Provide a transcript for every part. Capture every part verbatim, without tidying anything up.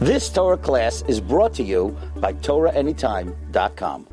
This Torah class is brought to you by Torah Anytime dot com.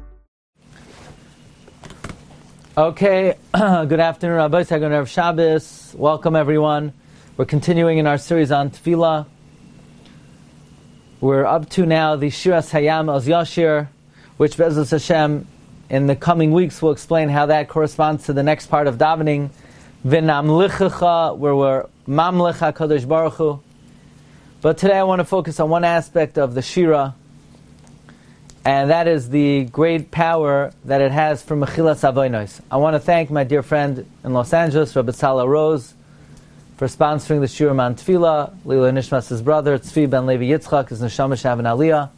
Okay, good afternoon, Rabbi Sagan Erev Shabbos. Welcome, everyone. We're continuing in our series on Tefillah. We're up to now the Shiras Hayam Oz Yashir, which Be'ezus Hashem, in the coming weeks, will explain how that corresponds to the next part of davening, V'namlichecha, where we're Mamlech HaKadosh Baruch Hu. But today I want to focus on one aspect of the Shira, and that is the great power that it has for Mechilas Avonos. I want to thank my dear friend in Los Angeles, Rabbi Tzala Rose, for sponsoring the Shira Man Tefillah, Lila Nishmas, his brother, Tzvi Ben Levi Yitzchak, his Neshama Shav and Aliyah.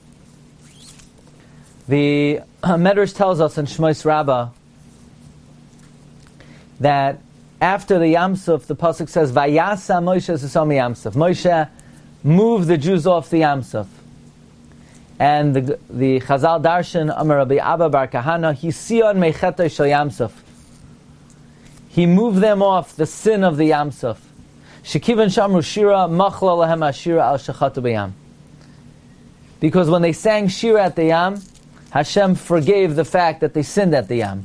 The Medrash tells us in Shmois Rabbah that after the Yam Suf, the pasuk says, "Vayasa Moshe Sesami Yam Suf." Moshe moved the Jews off the Yam Suf, and the the Chazal Darshan Amar Rabbi Abba Bar Kahana, he sion mechetay shel Yam Suf. He moved them off the sin of the Yam Suf. Shekivan Shamru Shira Machla Lahem Ashira Al Shechatu B'Yam. Because when they sang Shira at the Yam, Hashem forgave the fact that they sinned at the Yam.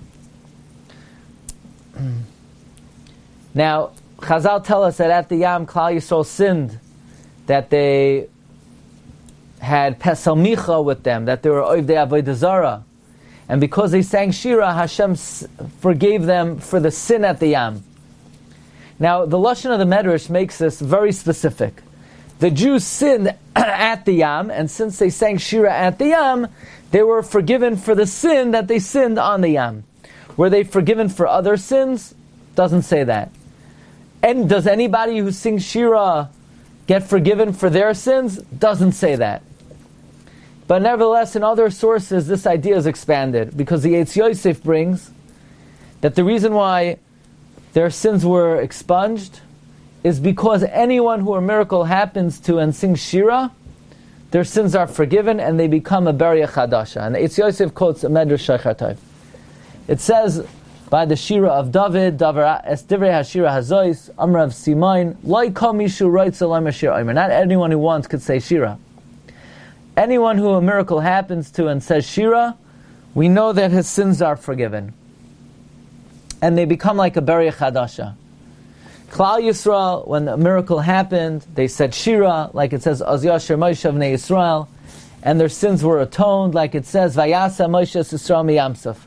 Now, Chazal tell us that at the Yam, Klal Yisrael sinned, that they had Pesel Micha with them, that they were Oivdei Avodah Zarah. And because they sang Shira, Hashem s- forgave them for the sin at the Yam. Now, the Lashon of the Medrash makes this very specific. The Jews sinned at the Yam, and since they sang Shira at the Yam, they were forgiven for the sin that they sinned on the Yam. Were they forgiven for other sins? Doesn't say that. And does anybody who sings Shira get forgiven for their sins? Doesn't say that. But nevertheless, in other sources, this idea is expanded, because the Eitz Yosef brings that the reason why their sins were expunged is because anyone who a miracle happens to and sings Shira, their sins are forgiven and they become a Beria Chadasha. And Eitz Yosef quotes a Medrash Sheikhar Tov. It says by the Shira of David, Davar Es Divrei HaShira Hazois, Amrav Simain, Loi Kol Mishu Roitz Eloim HaShira Omer. Not anyone who wants could say Shira. Anyone who a miracle happens to and says Shira, we know that his sins are forgiven. And they become like a Beria Chadasha. Klal Yisrael, when a miracle happened, they said Shira, like it says, Az Yasher Moshe Vnei Yisrael, and their sins were atoned, like it says, Vayasa Moshe Yisrael Miyam Suf.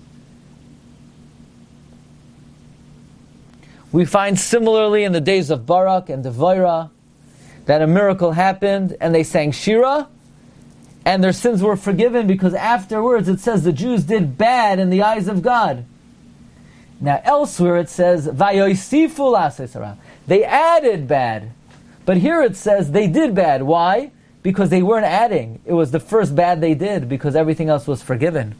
We find similarly in the days of Barak and Devorah that a miracle happened and they sang Shira and their sins were forgiven, because afterwards it says the Jews did bad in the eyes of God. Now elsewhere it says Vayoisifu Lasei Sarah. They added bad. But here it says they did bad. Why? Because they weren't adding. It was the first bad they did, because everything else was forgiven.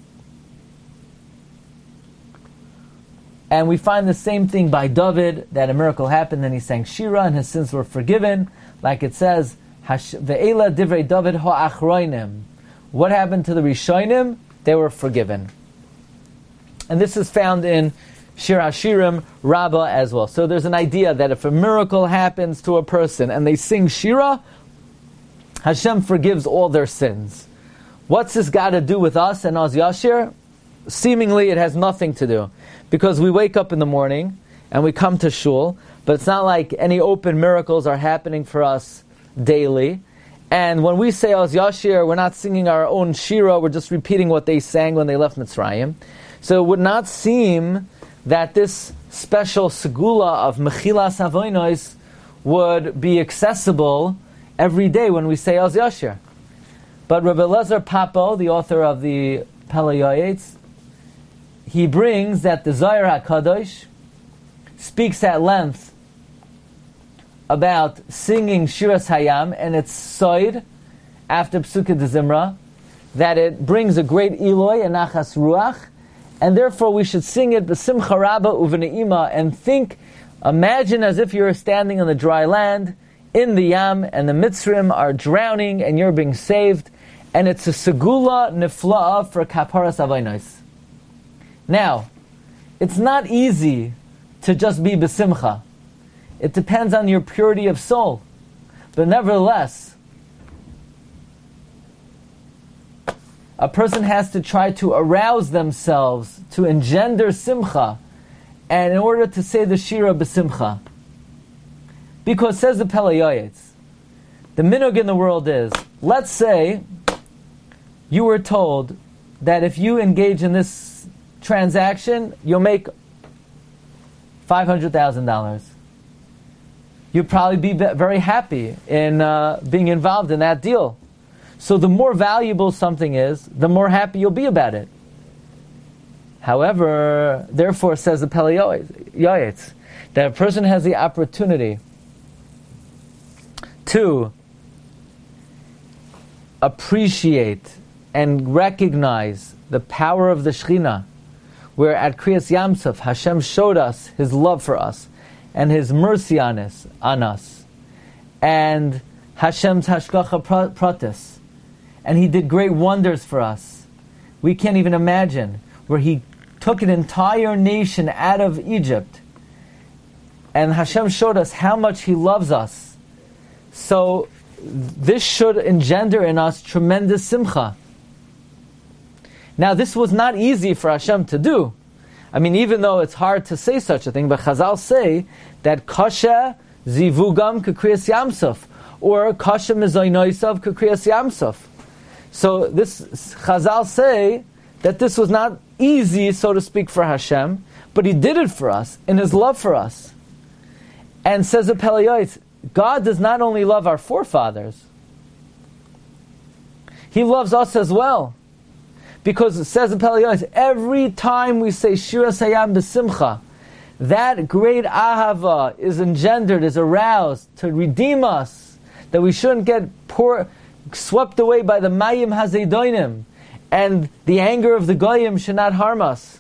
And we find the same thing by David, that a miracle happened and he sang Shira and his sins were forgiven. Like it says, Ve'ela divrei David ha'achroinim. What happened to the Rishonim? They were forgiven. And this is found in Shir HaShirim, Rabbah as well. So there's an idea that if a miracle happens to a person and they sing Shira, Hashem forgives all their sins. What's this got to do with us and Oz Yashir? Seemingly it has nothing to do. Because we wake up in the morning and we come to shul, but it's not like any open miracles are happening for us daily. And when we say Oz Yashir, we're not singing our own Shira, we're just repeating what they sang when they left Mitzrayim. So it would not seem that this special segula of Mechilas Avonos would be accessible every day when we say Oz Yashir. But Rabbi Elazar Papo, the author of the Pele Yoetz, he brings that the Zohar HaKadosh speaks at length about singing Shiras Hayam and its soid after Psukei de Zimra, that it brings a great Eloi and Nachas Ruach, and therefore we should sing it b'simcha rabba u'v'ne'ima, and think, imagine as if you're standing on the dry land in the Yam and the Mitzrim are drowning and you're being saved, and it's a segula nifla'a for kaparas avainos. Now, it's not easy to just be besimcha. It depends on your purity of soul. But nevertheless, a person has to try to arouse themselves to engender simcha, and in order to say the shira b'simcha. Because says the Pele Yoetz, the minhag in the world is, let's say you were told that if you engage in this transaction, you'll make five hundred thousand dollars. You'd probably be very happy in uh, being involved in that deal. So the more valuable something is, the more happy you'll be about it. However, therefore, says the Pele Yoetz, that a person has the opportunity to appreciate and recognize the power of the Shekhinah, where at Kriyas Yamsuf, Hashem showed us His love for us and His mercy on us, on us, and Hashem's Hashgacha Pratis, and He did great wonders for us. We can't even imagine, where He took an entire nation out of Egypt, and Hashem showed us how much He loves us. So this should engender in us tremendous simcha. Now, this was not easy for Hashem to do. I mean, even though it's hard to say such a thing, but Chazal say that kasha zivugam kekriyas yamsuf, or kasha mizoynoisav kekriyas yamsuf. So this Chazal say that this was not easy, so to speak, for Hashem, but He did it for us in His love for us. And says the Pele Yoetz, God does not only love our forefathers, He loves us as well. Because it says in Pele Yoetz, every time we say Shiras Hayam B'Simcha, that great ahava is engendered, is aroused to redeem us, that we shouldn't get poor, swept away by the Mayim Hazedonim, and the anger of the Goyim should not harm us.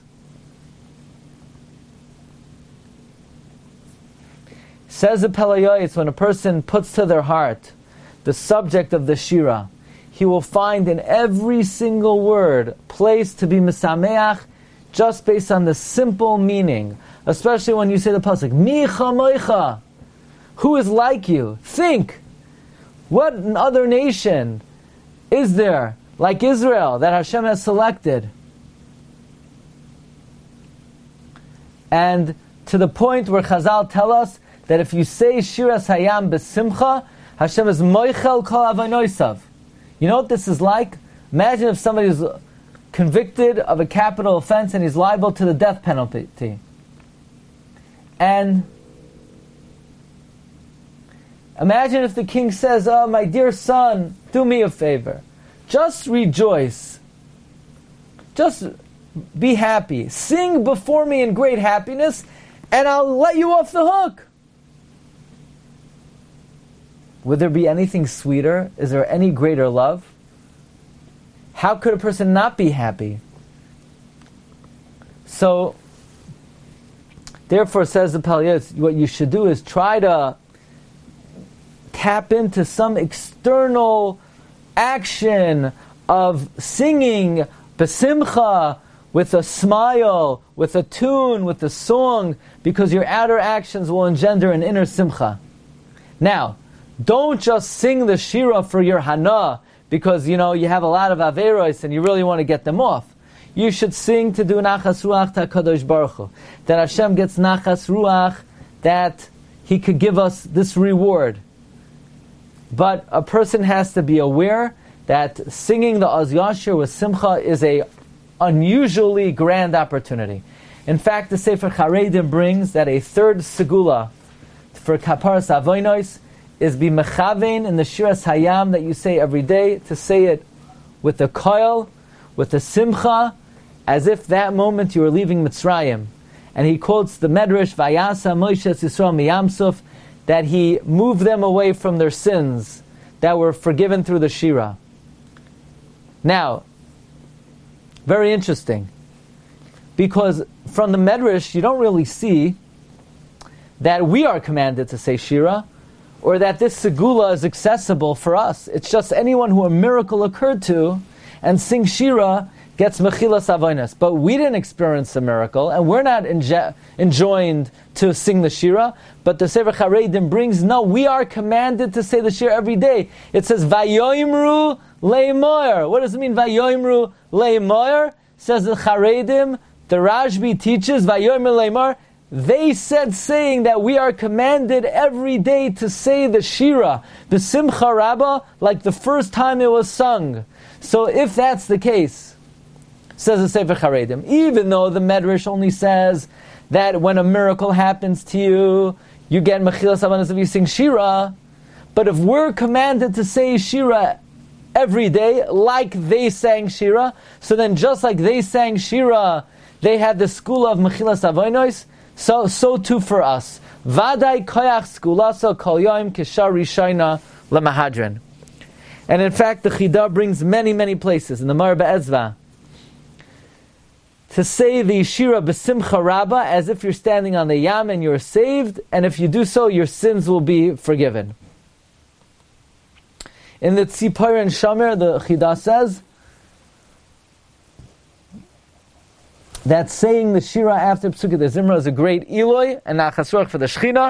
Says the Pele Yoetz, when a person puts to their heart the subject of the Shira, he will find in every single word place to be misameach, just based on the simple meaning. Especially when you say the pasuk, Mi chamoicha, who is like you? Think, what other nation is there like Israel that Hashem has selected? And to the point where Chazal tell us that if you say Shiras Hayam B'Simcha, Hashem is moichel kol avonosav. You know what this is like? Imagine if somebody is convicted of a capital offense and he's liable to the death penalty. And imagine if the king says, oh, my dear son, do me a favor. Just rejoice. Just be happy. Sing before me in great happiness, and I'll let you off the hook. Would there be anything sweeter? Is there any greater love? How could a person not be happy? So, therefore, says the Pele Yoetz, what you should do is try to tap into some external action of singing besimcha, with a smile, with a tune, with a song, because your outer actions will engender an inner simcha. Now, don't just sing the shira for your hana, because, you know, you have a lot of averos and you really want to get them off. You should sing to do nachas ruach ta kadosh baruch Hu, that Hashem gets nachas ruach, that He could give us this reward. But a person has to be aware that singing the Az Yashir with simcha is a unusually grand opportunity. In fact, the Sefer Charedim brings that a third segula for kaparas avonos is be mechavein in the Shiras Hayam that you say every day, to say it with the koil, with the simcha, as if that moment you were leaving Mitzrayim. And he quotes the Medrash, Vayasa Moshe Yisrael miyamsuf, that he moved them away from their sins that were forgiven through the Shira. Now, very interesting, because from the Medrash you don't really see that we are commanded to say Shira, or that this segula is accessible for us. It's just anyone who a miracle occurred to and sing Shira gets mechilas avonos. But we didn't experience the miracle, and we're not enjo- enjoined to sing the Shira. But the Sefer Charedim brings, no, we are commanded to say the Shira every day. It says, Vayoimru leimoyer. What does it mean, vayoimru leimoyer? Says the Charedim, the Rashbi teaches, vayoimru leimoyer, they said saying that we are commanded every day to say the Shira, the Simcha Rabbah, like the first time it was sung. So if that's the case, says the Sefer Charedim, even though the Medrash only says that when a miracle happens to you, you get Mechilas Avanos if you sing Shira, but if we're commanded to say Shira every day, like they sang Shira, so then just like they sang Shira, they had the school of Mechilas Avanos, so so too for us. Vadai koyach skulaso kol yom kishar rishayna lemahadran. And in fact, the Chidah brings many, many places in the Mar Be'ezva to say the Shira B'Simcha Rabbah as if you're standing on the Yam and you're saved, and if you do so, your sins will be forgiven. In the Tzipor and Shomer, the Chidah says that saying the Shira after Psukei de Zimra is a great Eloi and Nachas Ruach for the Shechina.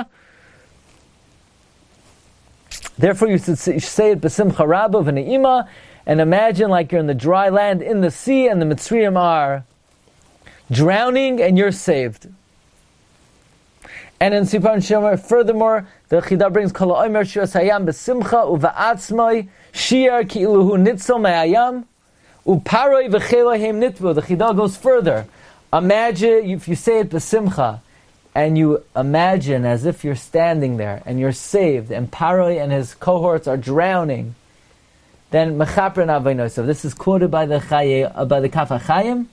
Therefore, you should say it B'Simcha Rabbah v'Ne'ima, and imagine like you're in the dry land in the sea, and the Mitzrayim are drowning, and you're saved. And in Tzipor and Shomer, furthermore, the Chidah brings Kol Ha'omer Shiras Hayam B'Simcha Uva'atzmai Shiar Ki'iluhu Nitzel Me'ayam Uparoi V'Chelohem Nitvu. The Chidah goes further. Imagine if you say it B'Simcha, and you imagine as if you're standing there and you're saved, and Paroi and his cohorts are drowning, then Mechaper Navainosav. This is quoted by the Chaye, uh, by the Kaf HaChaim,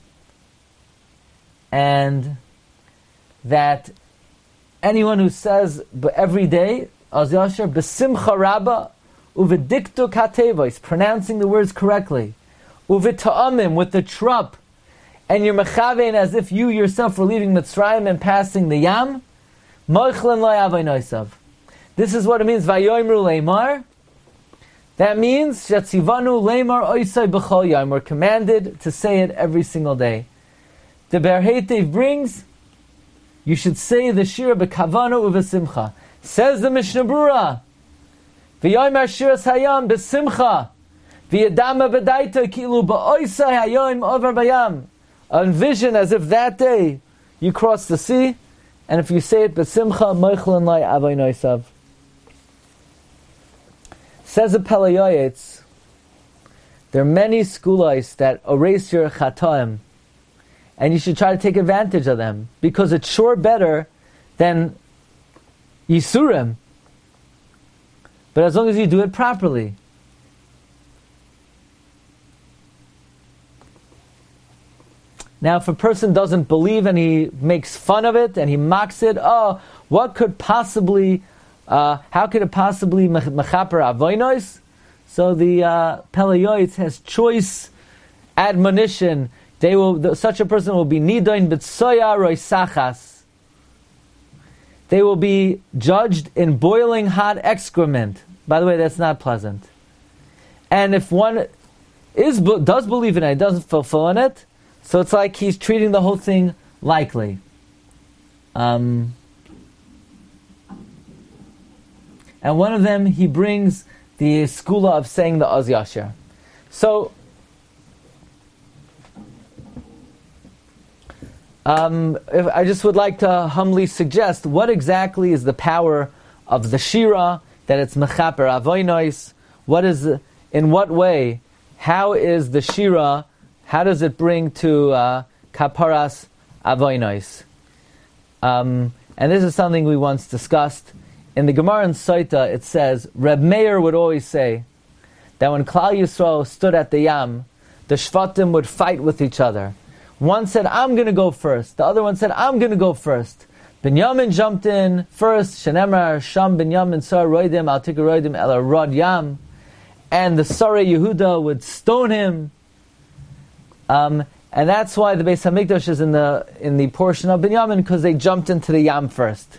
and that anyone who says every day Az Yasher B'Simcha Rabbah Uvediktu Katevois, pronouncing the words correctly, Uvita'amim, with the trup, and you're mechavein as if you yourself were leaving Mitzrayim and passing the Yam, Moichlin lo yavainosav. This is what it means, Vayoimru leimar. That means, Shatzivanu leimar oisai b'chol yom. We're commanded to say it every single day. The Ber Heitev brings, you should say the Shira b'kavanu u'v'simcha. Says the Mishnah Berurah, V'yoimar shiras hayam b'simcha, v'yadama b'daita kilu ba'oisai hayom over bayam. Envision as if that day you cross the sea, and if you say it b'simcha, moichlin lai avoinosav. Says the Pele Yoetz, there are many skulais that erase your chataim, and you should try to take advantage of them, because it's sure better than yisurim. But as long as you do it properly. Now, if a person doesn't believe and he makes fun of it and he mocks it, oh, what could possibly, uh, how could it possibly mechaper avoinos? So the uh, Pele Yoetz has choice admonition. They will, the, such a person will be nidain b'tsoya roisachas. They will be judged in boiling hot excrement. By the way, that's not pleasant. And if one is does believe in it and doesn't fulfill in it, so it's like he's treating the whole thing lightly. Um, and one of them, he brings the skula of saying the Az Yasher. So, um, if I just would like to humbly suggest, what exactly is the power of the Shira, that it's mechaper avoinos? What is, in what way, how is the Shira, how does it bring to uh, kaparas avoinos? Um, and this is something we once discussed. In the Gemara in Soita, it says, Reb Meir would always say that when Klal Yisrael stood at the Yam, the Shvatim would fight with each other. One said, I'm going to go first. The other one said, I'm going to go first. Binyamin jumped in first. Shenemar Sham Binyamin Sar Roidim Al Tika Roidim El Rod Yam. And the Sarei Yehuda would stone him. Um, and that's why the Beis Hamikdash is in the in the portion of Binyamin, because they jumped into the Yam first.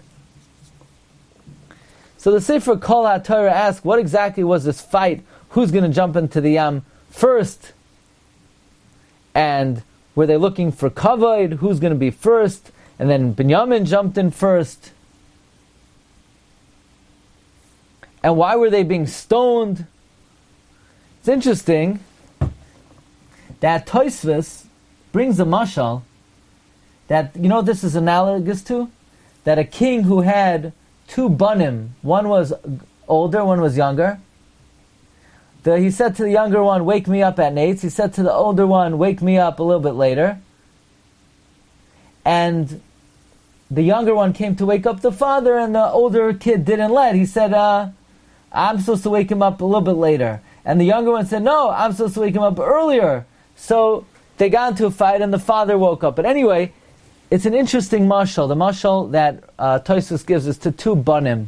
So the Sefer Kol HaTorah asks, what exactly was this fight? Who's going to jump into the Yam first? And were they looking for kavod? Who's going to be first? And then Binyamin jumped in first. And why were they being stoned? It's interesting that Tosfos brings a mashal that, you know what this is analogous to? That a king who had two banim, one was older, one was younger. The, he said to the younger one, wake me up at nights. He said to the older one, wake me up a little bit later. And the younger one came to wake up the father, and the older kid didn't let. He said, uh, I'm supposed to wake him up a little bit later. And the younger one said, no, I'm supposed to wake him up earlier. So they got into a fight, and the father woke up. But anyway, it's an interesting mashal. The mashal that uh, Tosfos gives is to two banim.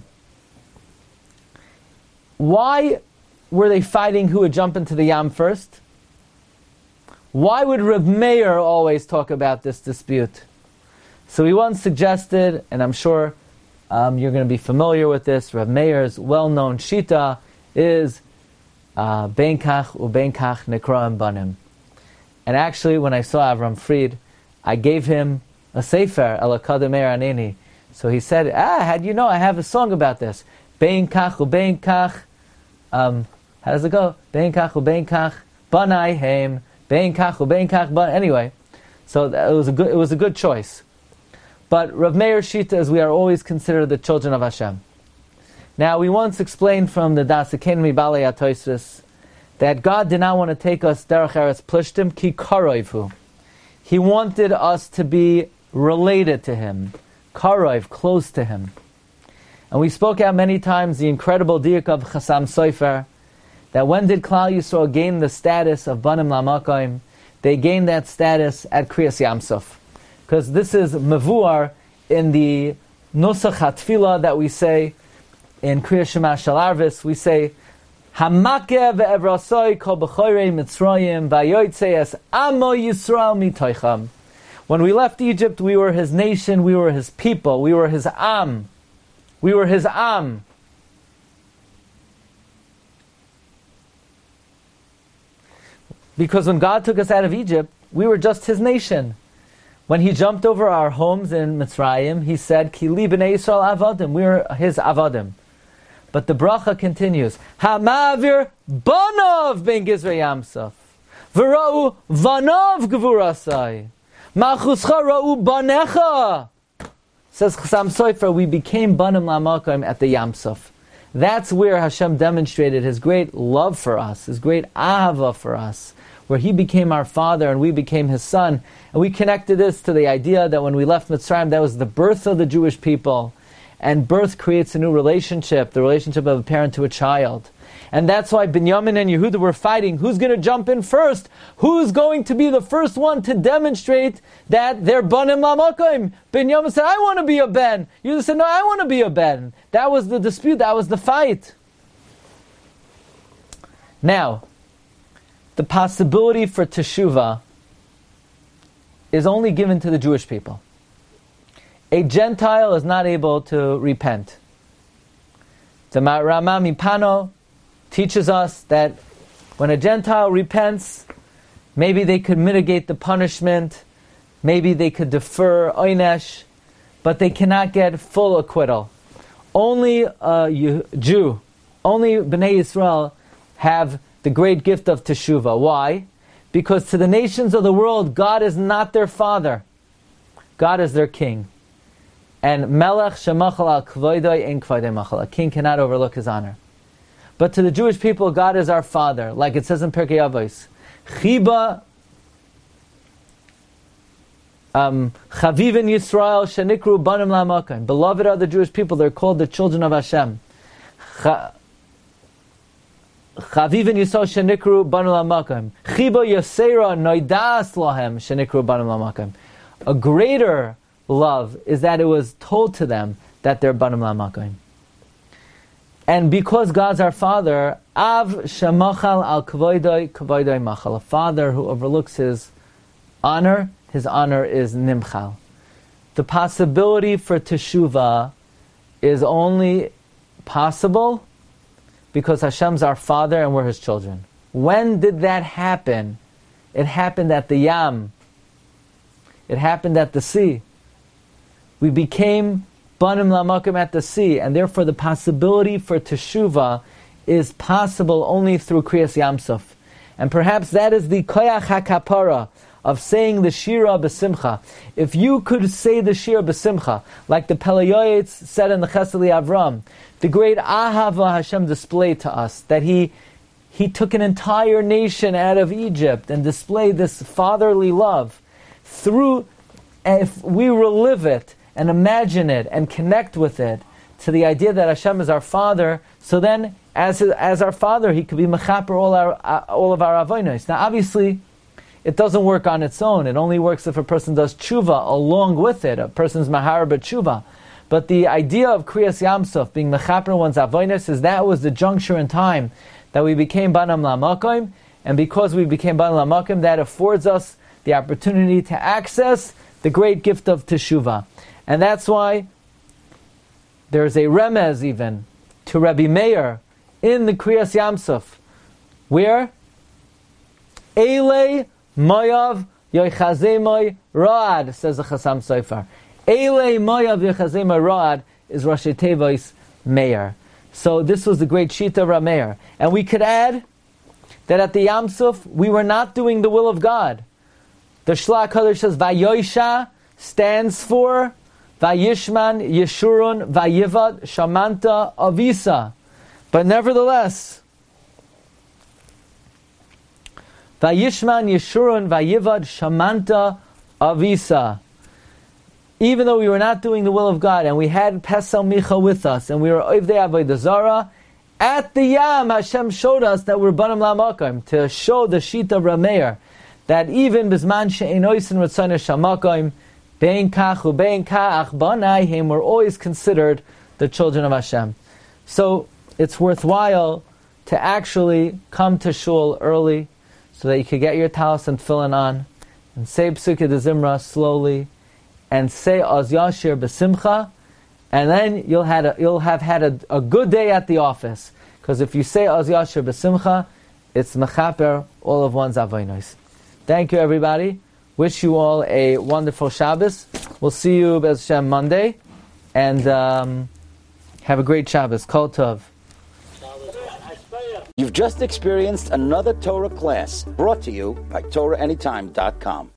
Why were they fighting who would jump into the Yam first? Why would Reb Meir always talk about this dispute? So he once suggested, and I'm sure um, you're going to be familiar with this, Reb Meir's well-known shita is uh, Ben Kach u Ben Kach Nikraim Banim. And actually, when I saw Avram Fried, I gave him a sefer, El Akadem Meir Aneni. So he said, ah, how do you know? I have a song about this. Ben Kach u Ben Kach, um, how does it go? Ben Kach u Ben Kach Banai Heim, Ben Kach u Ben Kach Ban. Anyway, so that, it was a good it was a good choice. But Rav Meir Shita is we are always considered the children of Hashem. Now we once explained from the Das Ekenim Balei HaTosfos that God did not want to take us derech eretz plishtim ki karoivu. He wanted us to be related to Him, karoiv, close to Him. And we spoke out many times the incredible diuk of Chassam Sofer, that when did Klal Yisrael gain the status of Banim Lamakoim? They gained that status at Kriyas Yamsuf. Because this is mevuar in the Nusach HaTfilah that we say in Kriyas Shema Shel Arvis. We say, Hamakeh ve'evrasoi kol b'choirei Mitzrayim v'yotzei es amo Yisrael mitoicham. When we left Egypt, we were His nation, we were His people, we were His Am. We were His Am. Because when God took us out of Egypt, we were just His nation. When He jumped over our homes in Mitzrayim, He said, Ki li b'nei Yisrael avadim, we were His avadim. But the bracha continues, Hamavir banov ben Gizrei Yamsuf, v'ra'u vanov gvurasai, ma'chuscha ra'u banecha. Says Chassam Sofer, we became banim lamakim at the Yamsuf. That's where Hashem demonstrated His great love for us, His great ahava for us, where He became our father and we became His son. And we connected this to the idea that when we left Mitzrayim, that was the birth of the Jewish people. And birth creates a new relationship, the relationship of a parent to a child. And that's why Binyamin and Yehuda were fighting. Who's going to jump in first? Who's going to be the first one to demonstrate that they're banim lamakim? Binyamin said, I want to be a ben. Yehuda said, no, I want to be a ben. That was the dispute. That was the fight. Now, the possibility for teshuvah is only given to the Jewish people. A Gentile is not able to repent. The Rama Mipano teaches us that when a Gentile repents, maybe they could mitigate the punishment, maybe they could defer oinesh, but they cannot get full acquittal. Only a Jew, only Bnei Yisrael have the great gift of teshuvah. Why? Because to the nations of the world, God is not their father. God is their king. And Melech shemachal al kvoidoi ein kvoidei machal. A king cannot overlook his honor. But to the Jewish people, God is our father. Like it says in Pirkei Avos. Chiba um, Chavivin Yisrael shenikru banim lamakim. Beloved are the Jewish people. They're called the children of Hashem. Chavivin Yisrael shenikru banim lamakim. Chiba Yosera noidas lahem shenikru banim lamakim. A greater love is that it was told to them that they're banim lamakim. And because God's our Father, Av shemachal al kavoidoi kavoidoi machal. A father who overlooks his honor, his honor is nimchal. The possibility for teshuvah is only possible because Hashem's our Father and we're His children. When did that happen? It happened at the Yam. It happened at the sea. We became banim lamakim at the sea, and therefore the possibility for teshuvah is possible only through Kriyas Yamsuf. And perhaps that is the Koyach HaKapara of saying the Shira B'Simcha. If you could say the Shira B'Simcha, like the Pelayoyetz said in the Chesed Avram, the great Ahava Hashem displayed to us, that He He took an entire nation out of Egypt and displayed this fatherly love. Through, if we relive it and imagine it and connect with it to the idea that Hashem is our Father, so then as as our Father, He could be mechaper all our all of our avonos. Now, obviously, it doesn't work on its own. It only works if a person does tshuva along with it. A person's mahar b'tshuva. But the idea of Kriyas Yamsuf, being mechaper one's avonos, is that was the juncture in time that we became Banam Lamakim, and because we became Banam Lamakim, that affords us the opportunity to access the great gift of Teshuvah. And that's why there's a remez even to Rabbi Meir in the Kriyas Yamsuf, where Eilei Moyav Yochazemoi Road, says the Chasam Sofer. Eilei Moyav Yochazemoi Road is Rashi Tevois Meir. So this was the great Shita of Rameir. And we could add that at the Yamsuf, we were not doing the will of God. The Shlach HaKadosh says, Vayoisha stands for Vayishman, Yeshurun, Vayivad, Shamanta, Avisa. But nevertheless, Vayishman, Yeshurun, Vayivad, Shamanta, Avisa. Even though we were not doing the will of God, and we had Pesel Micha with us, and we were Ovdei Avodah Zarah, at the Yam, Hashem showed us that we're Banam Lamakim, to show the Shita of Rameir, that even Bizman She'ein Oisin Ratzonei Shamakim, Bein Kach Ubein Kach Banayim, were always considered the children of Hashem. So it's worthwhile to actually come to shul early, so that you can get your talis and tefillin on, and say Psukei de Zimra slowly, and say Az Yashir B'Simcha, and then you'll have a, you'll have had a, a good day at the office. Because if you say Az Yashir B'Simcha, it's mechaper all of one's avonos. Thank you, everybody. Wish you all a wonderful Shabbos. We'll see you B'ez Hashem Monday, and um, have a great Shabbos. Kol Tov. You've just experienced another Torah class brought to you by Torah Anytime dot com.